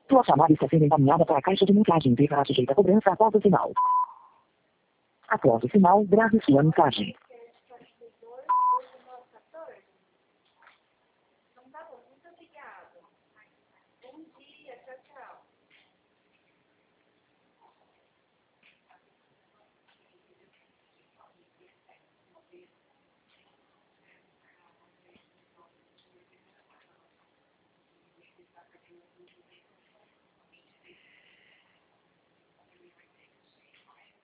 Sua chamada está sendo encaminhada para a caixa de mensagem e ficará sujeita a cobrança após o sinal. Após o sinal, grave sua mensagem.